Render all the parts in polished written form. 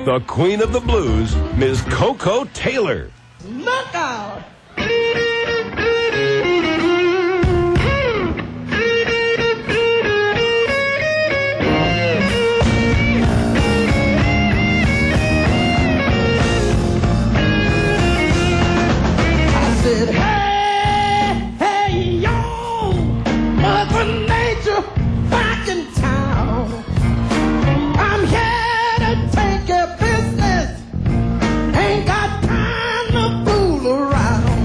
the queen of the blues, Miss Koko Taylor. Look out! I said, hey, hey, yo, Mother Nature back in town. I'm here to take care of business. Ain't got time to fool around.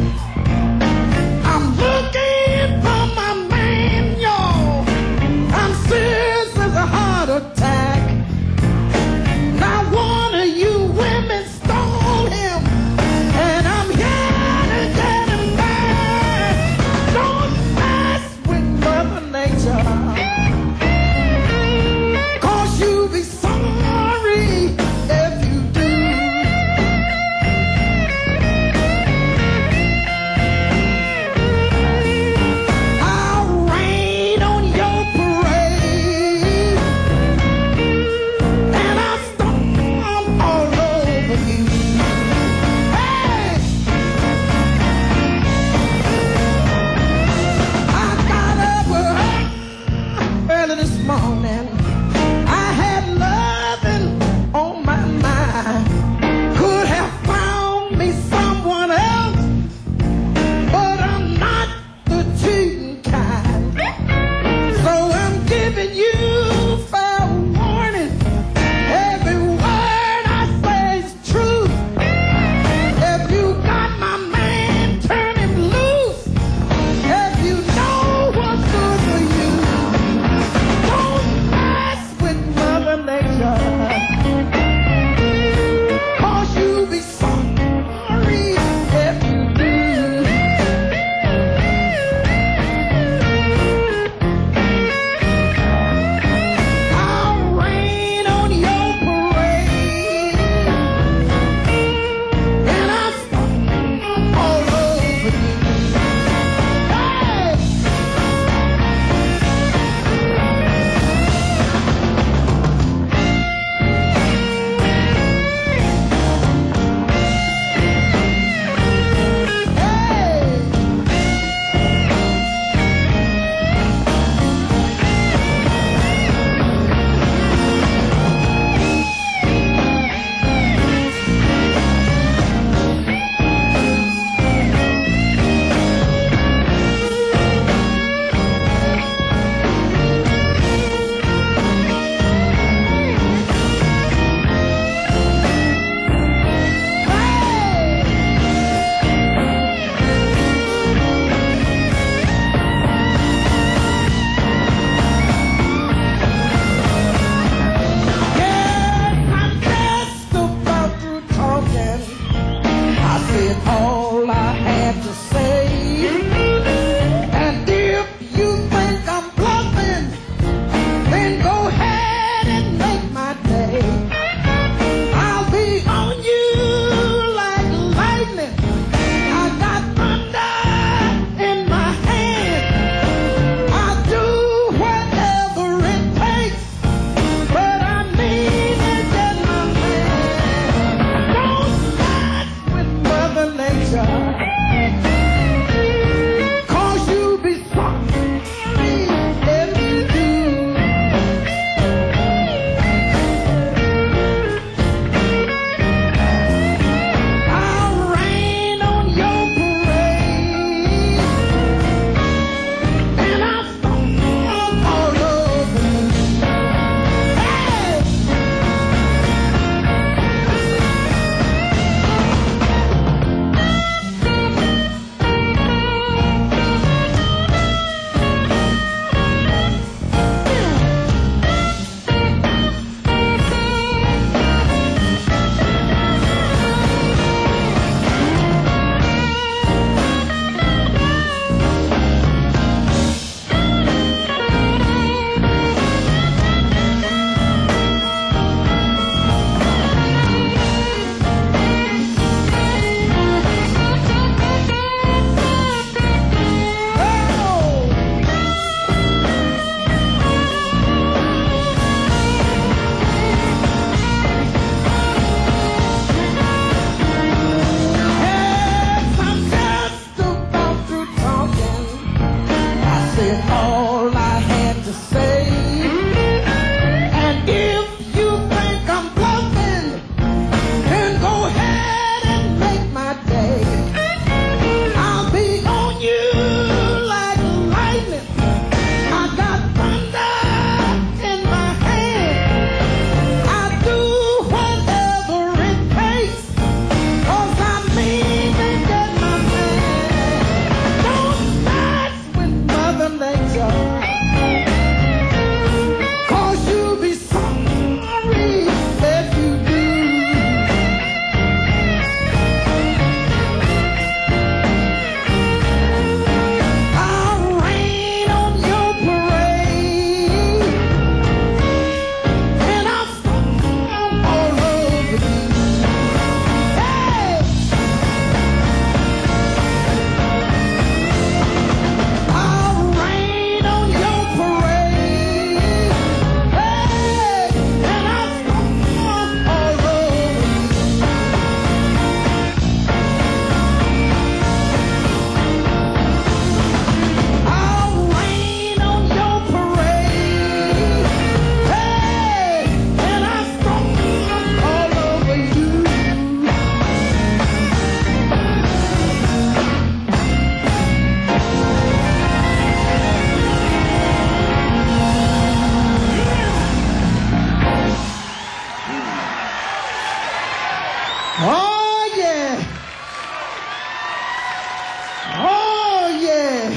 Oh, yeah. Oh, yeah.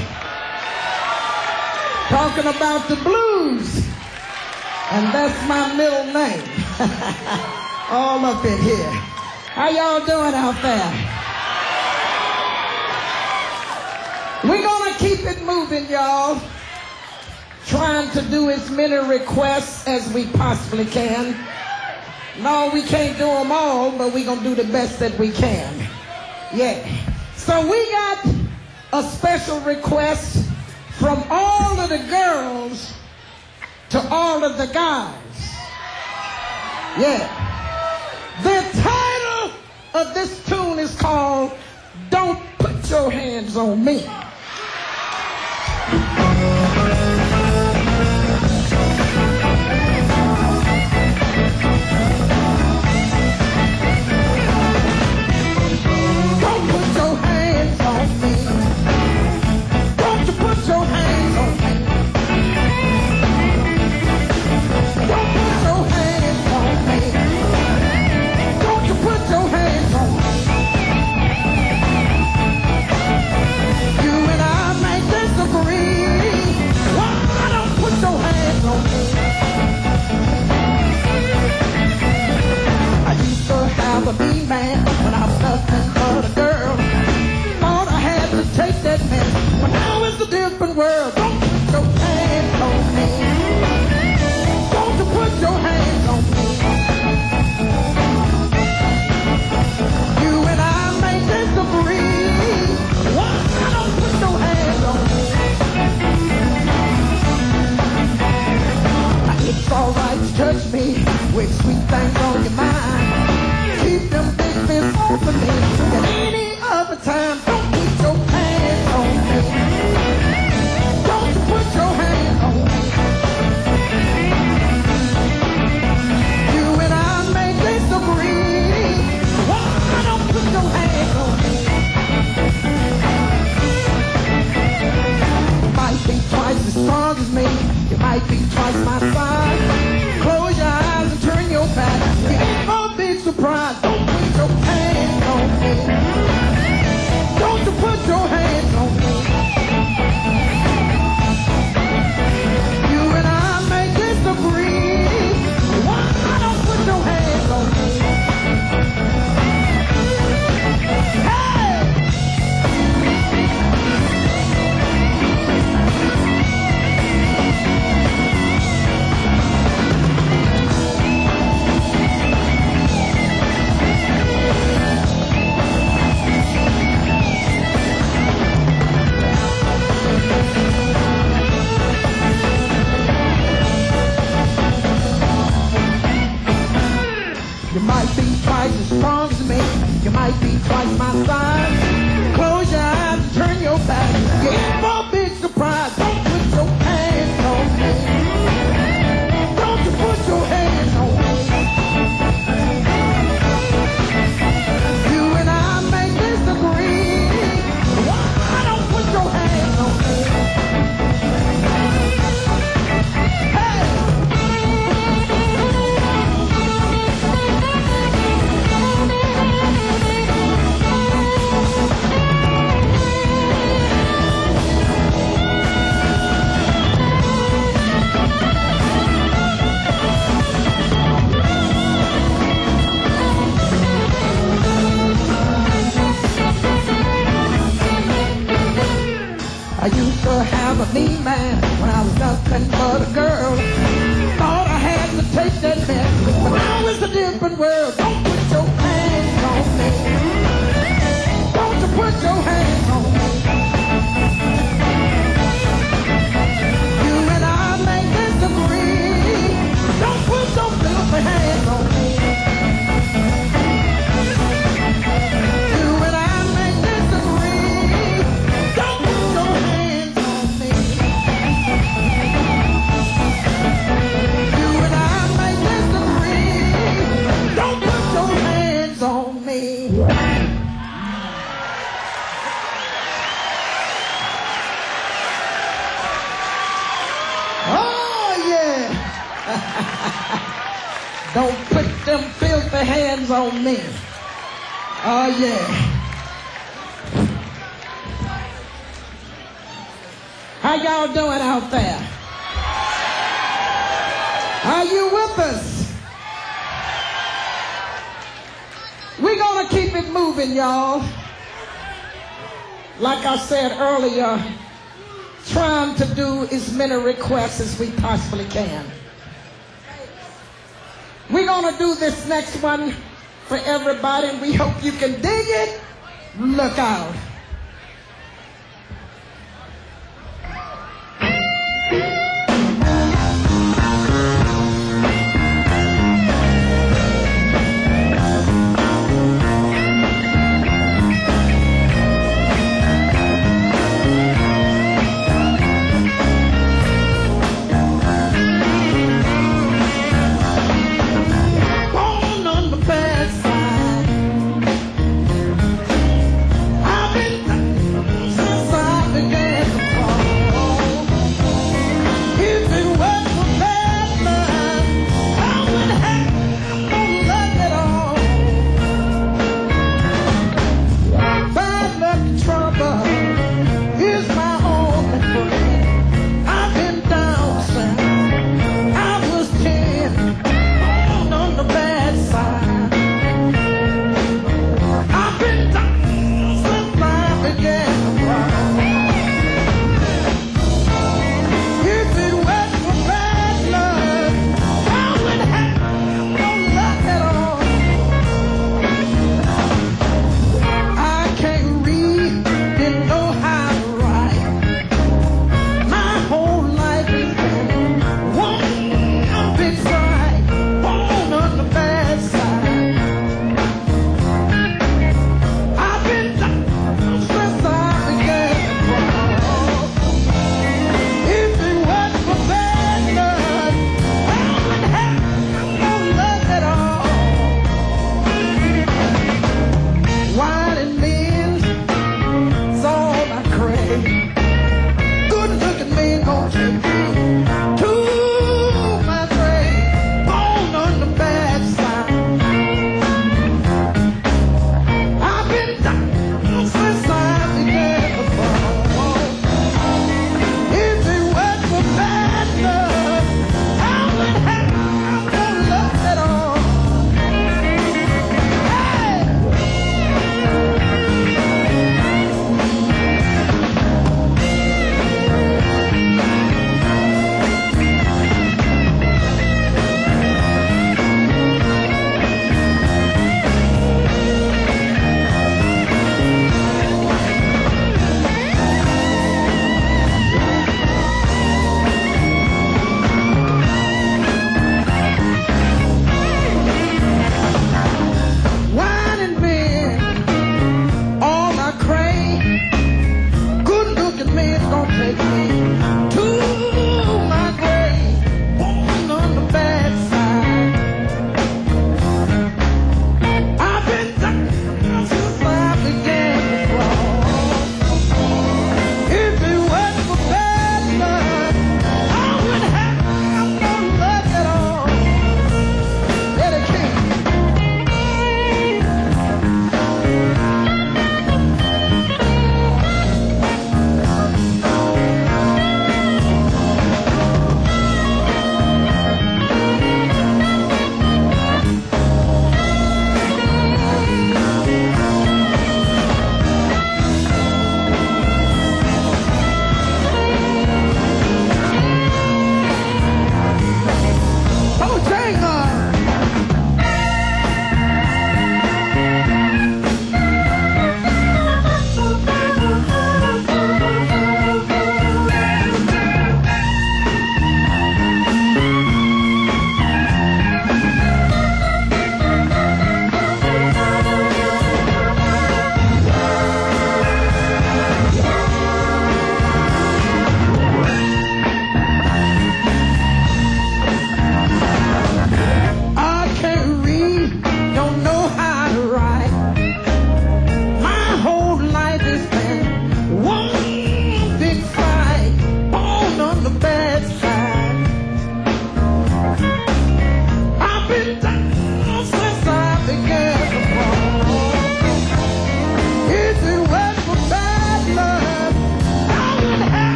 Talking about the blues. And that's my middle name. All up in here. How y'all doing out there? We're gonna keep it moving, y'all. Trying to do as many requests as we possibly can. No, we can't do them all, but we're gonna do the best that we can. Yeah. So we got a special request from all of the girls to all of the guys. Yeah. The title of this tune is called Don't Put Your Hands on Me. Don't put your hands on me. Don't you put your hands on me. Don't put your hands on me. Don't you put your hands on me. You and I may disagree. Why don't put your hands on me? I used to have a mean man when I was nothing but a girl. Thought I had to take that mess, but now it's a different world. Don't put your hands on me. Don't you put your hands on me. You and I may disagree. Why don't put your hands on me? It's alright to touch me with sweet things on your mind. Keep them big fists off of me. At any other time, don't put your hands on me. Don't you put your hands on me. You and I may disagree. Why don't put your hands on me? You might be twice as strong as me. You might be twice my size. Close your eyes and turn your back. You're in for a big surprise. Don't put your hands on me. Don't you put your hands on me. You and I may disagree. Why don't put your hands on me? Hey! You might be twice as strong as me. You might be twice my size. Close your eyes and turn your back. You're in for a big surprise. Don't put your hands on me. Don't you put your hands on me. You and I may disagree. Why don't put your hands on me? Hey! I used to have a mean man when I was nothing but a girl. Thought I had to take that mess, but now it's a different world. Don't put your hands on me. Don't you put your hands on me. You and I may disagree. Don't put your filthy hands on me. You and I may disagree. Don't put your hands on me. You and I may disagree. Don't put your hands on me. Oh, yeah. Don't put them filthy hands on me. Oh, yeah. How y'all doing out there? Are you with us? We're going to keep it moving, y'all. Like I said earlier, trying to do as many requests as we possibly can. We're going to do this next one for everybody, and we hope you can dig it. Look out. Born on the bad side. I've been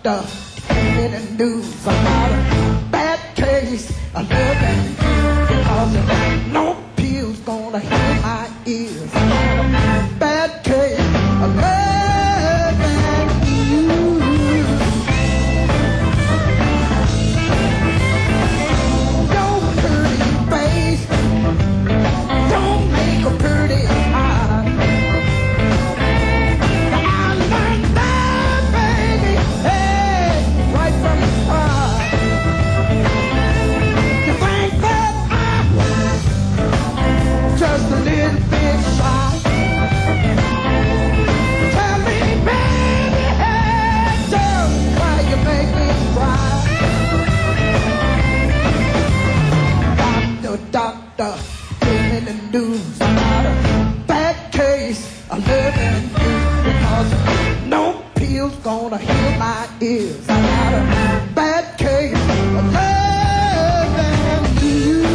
doctor came in and knew about a bad case of loving you because no pills gonna heal my ears. Bad case of loving you. Your pretty face don't make a pretty eye. I learned that, baby, hey, right from the start. You think that I'm just a little bit shy? Tell me, baby, hey, tell me why you make me cry. Doctor, give me the news about a bad case of loving you because no pills gonna heal my ears. I got a bad case of loving you.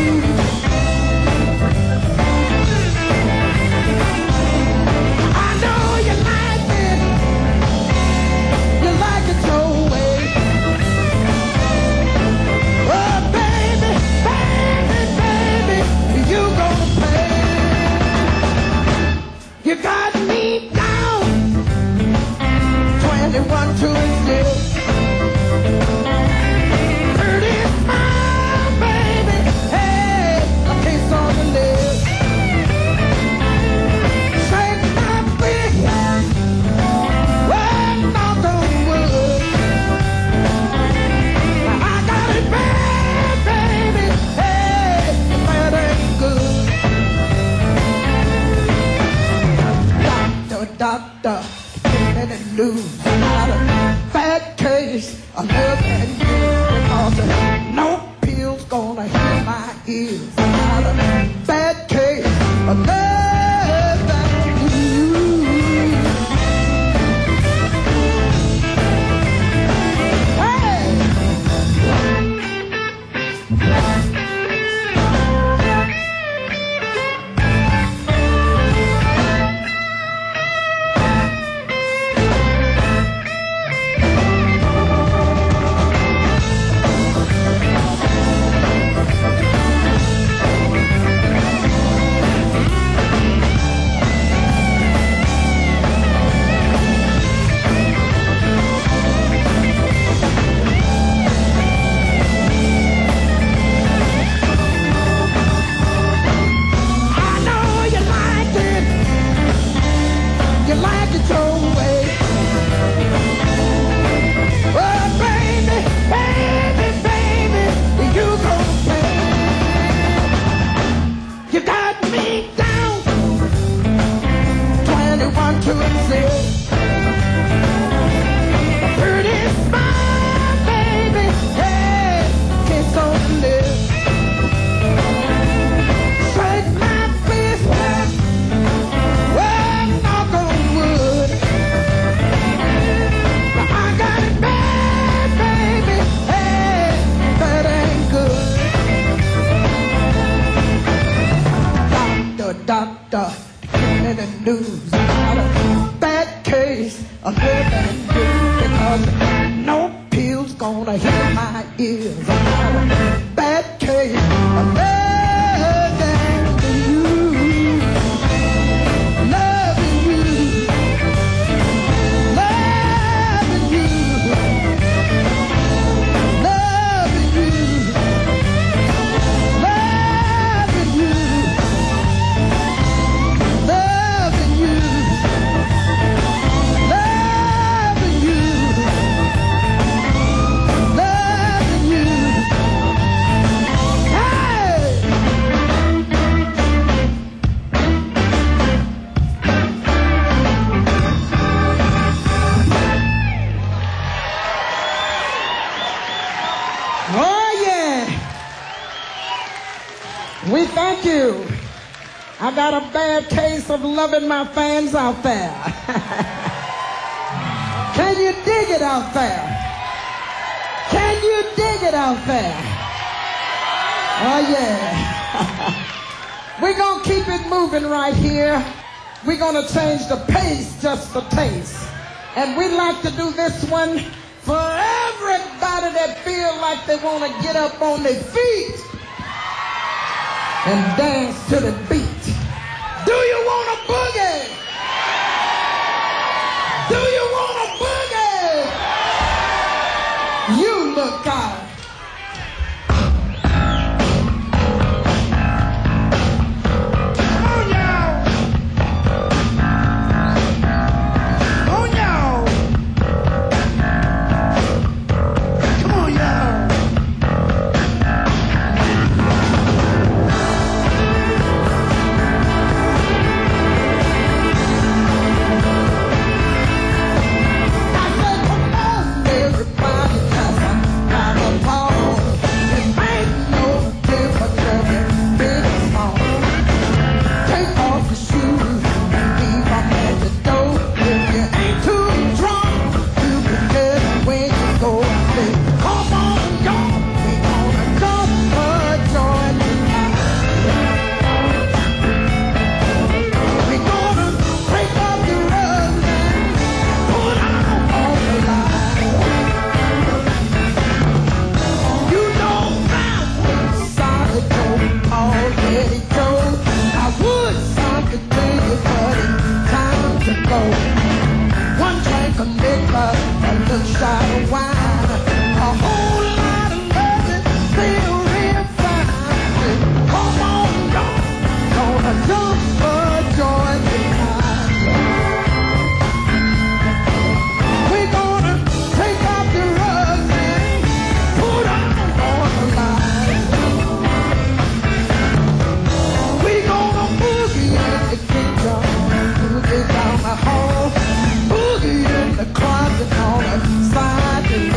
I know you like it. You like it your way. Oh, baby, baby, baby, you gonna pay. You got me down 21 to a zero. Pretty smile, baby, hey, a kiss on the lips. Shake my feet, well, knock on wood. I got it bad, baby, hey, that ain't good. Doctor, give me the news about a bad case of loving you because no pills gonna heal my ears. I got a bad case of loving you. I know you like it. You like it your way. Oh, baby, baby, baby, you gon' pay. You got me down 21 to a zero. Pretty smile, baby, hey, kiss on the lips. Shake my fist, well, knock on wood. I got it bad, baby, hey, that ain't good. Doctor, give me the news about a bad case of loving you because no pills gonna heal my ears. I got a bad case of loving you. Loving you. Loving you. Loving you. Loving you. Loving you. Loving you. Loving you. Hey! Oh, yeah. We thank you. I got a bad case of loving my fans out there. Can you dig it out there? Can you dig it out there? Oh, yeah. We're going to keep it moving right here. We're going to change the pace just a taste. And we like to do this one For everybody that feel like they want to get up on their feet and dance to the beat. Do you want a boogie? Do you want a boogie? You look out. Boogie in the closet on the side.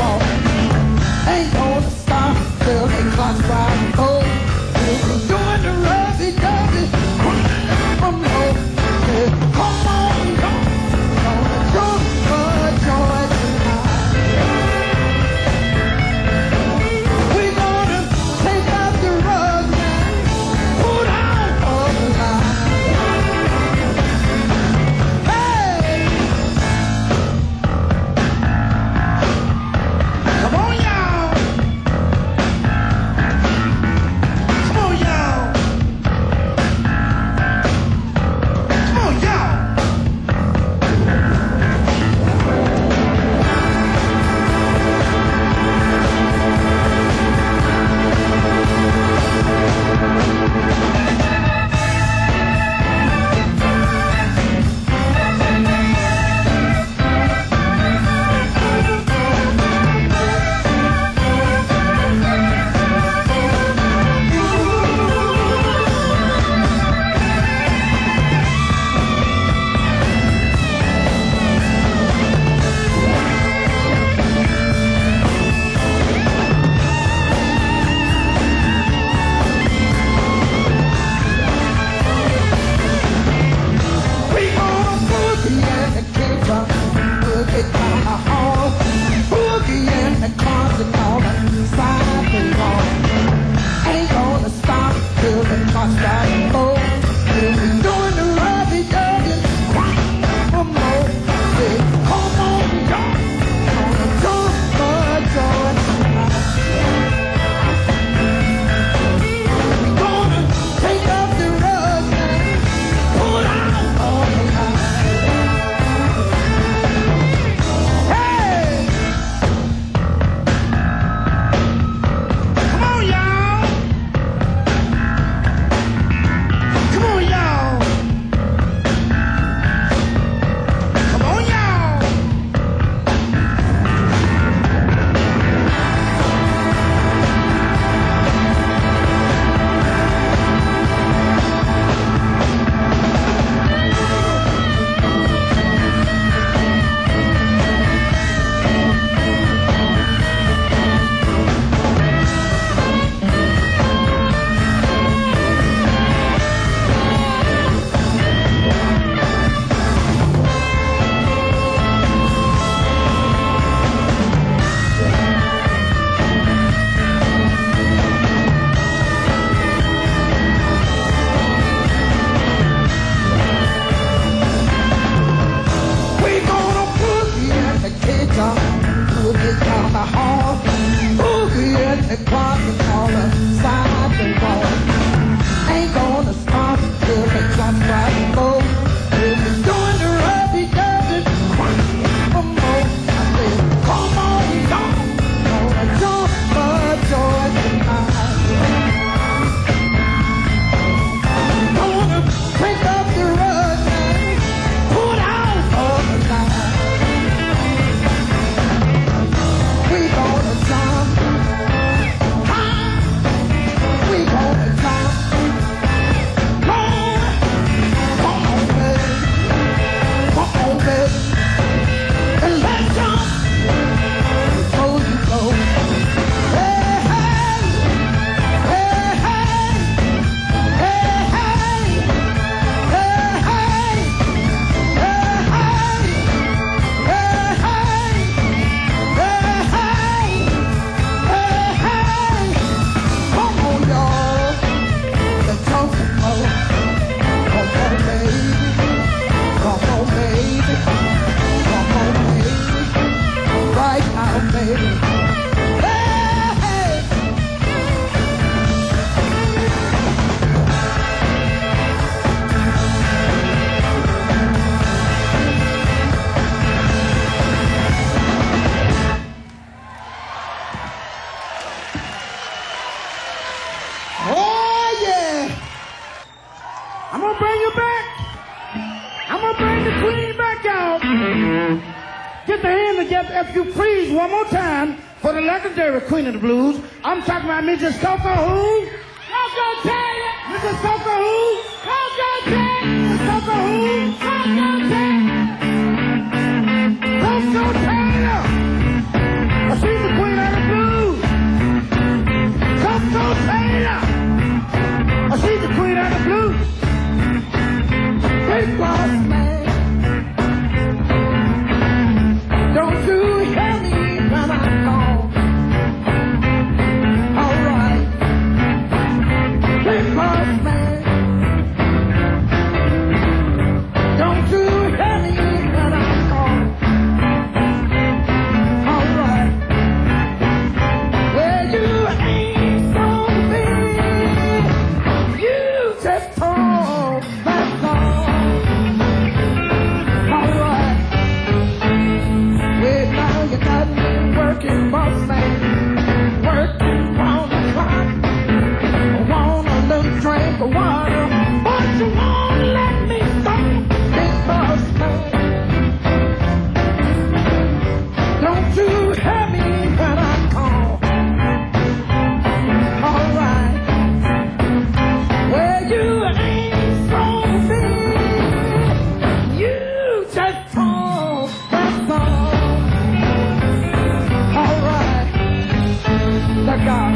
the queen back out. Get the hand together, if you please, one more time for the legendary Queen of the Blues. I'm talking about Mrs. Coco who? Coco Taylor. Mrs. Coco who? Coco Taylor. Mrs. Coco who? Coco Taylor. Coco Taylor. She's the Queen of the Blues. Coco Taylor. She's the Queen of the Blues. Big boss man. Don't you hear me when I call? All right. Big boss man. Don't you hear me when I call? All right. Well, you ain't so big. You just talk that song. All right. Well, now you got me working, boss man. Working round the clock. I want a little drink of water, but you won't let me stop. Big boss man. Don't you hear me when I call? All right. Well, you ain't so big. You just talk that song. All right. Look out.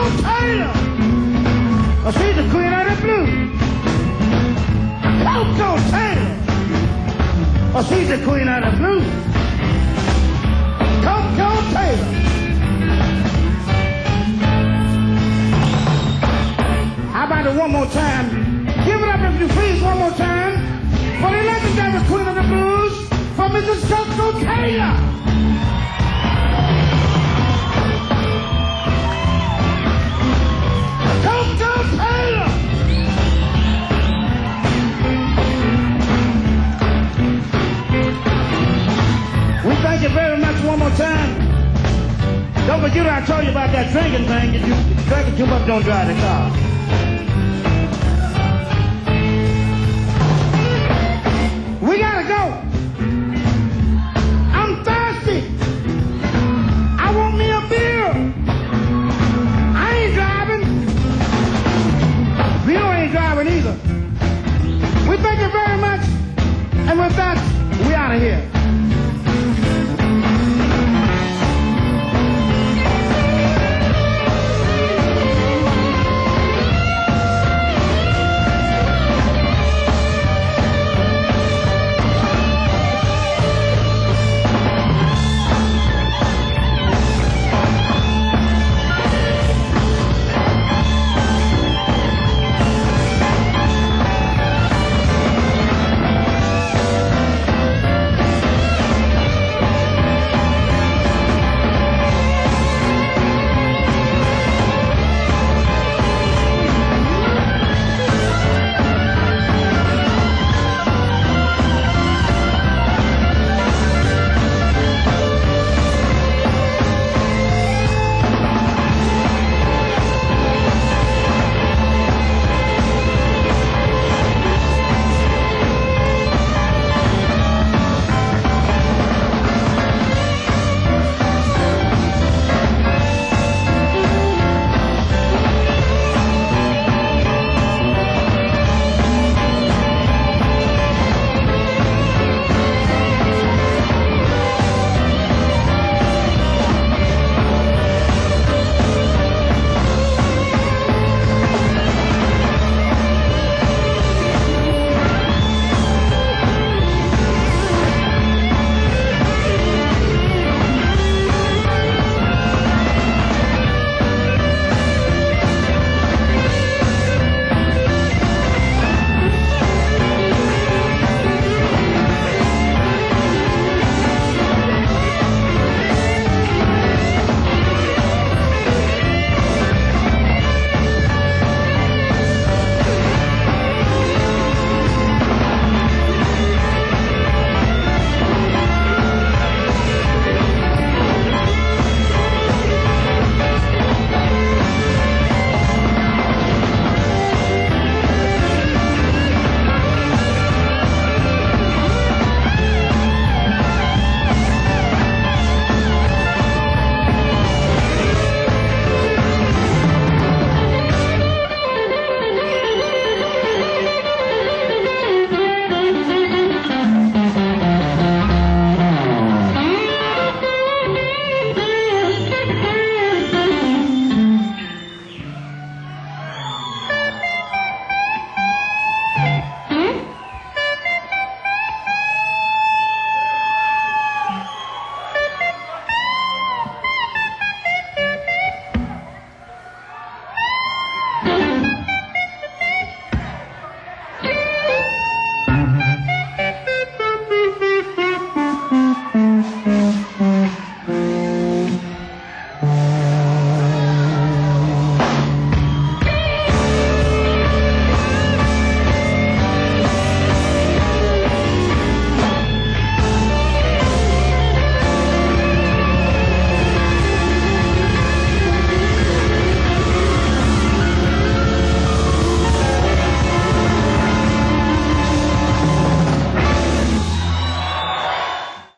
Taylor. Oh, she's the queen of the blues. Coco Taylor. Oh, she's the queen of the blues. Coco Taylor. How about it one more time? Give it up if you please one more time for the legendary queen of the blues, for Mrs. Coco Taylor. Coco Taylor. We thank you very much one more time. Don't forget I told you about that drinking thing. If you drinking too much, don't drive the car. We gotta go.